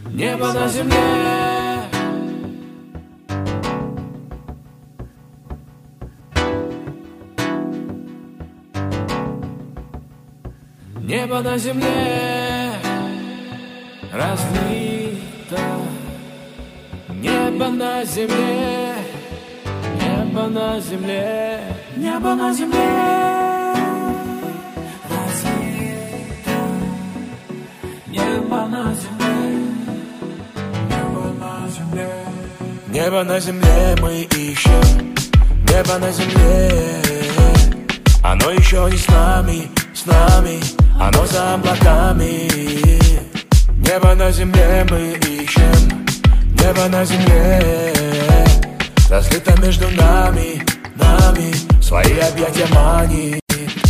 Небо на земле. Небо на земле разлито. Небо на земле. Небо на земле. Небо на земле разлито. Небо на земле. Небо на земле. Небо на земле мы ищем. Небо на земле. Оно еще не с нами, с нами. Оно за облаками. Небо на земле мы ищем. Небо на земле. Разлито между нами, нами. Свои объятия манит.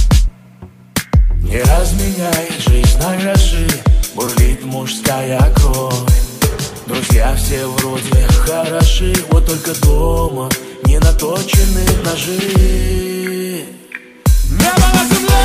Не разменяй жизнь на гроши. Бурлит мужская кровь. Друзья все вроде хороши. Вот только дома не наточены ножи. Небо на земле.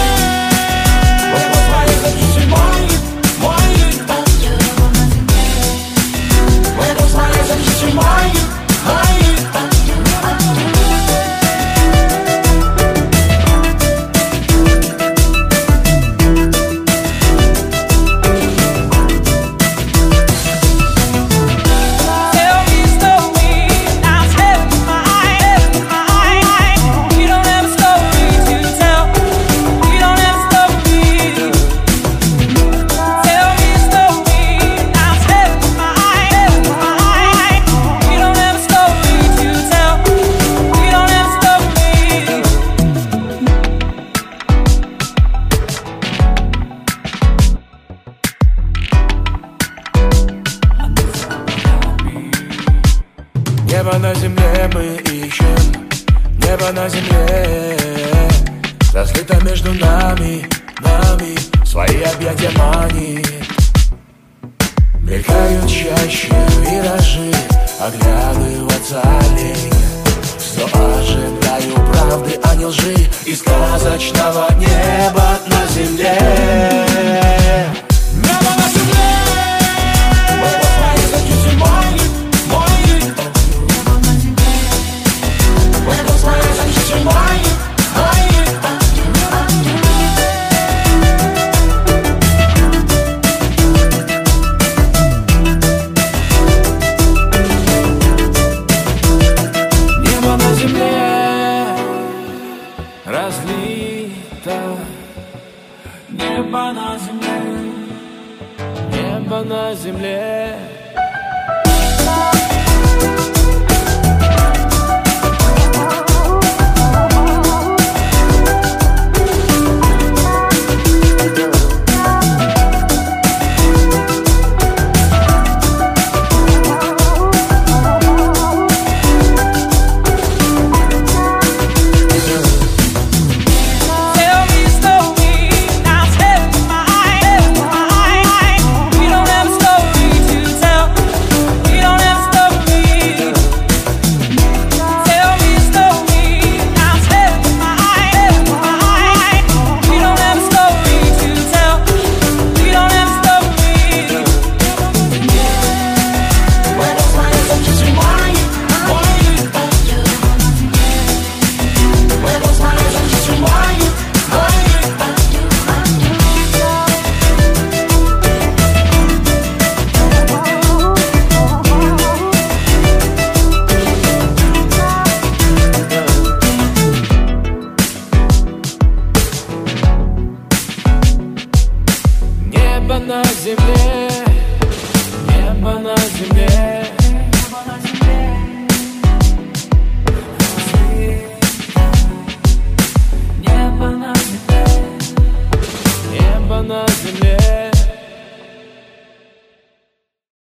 Небо на земле мы ищем. Небо на земле. Разлито между нами, нами. Свои объятия манит. Мелькают чаще виражи. Оглядываться лень. Все ожидаю правды, а не лжи. И сказочного неба на земле. Небо на земле. Разлито. Небо на земле. Небо на земле. Небо на земле.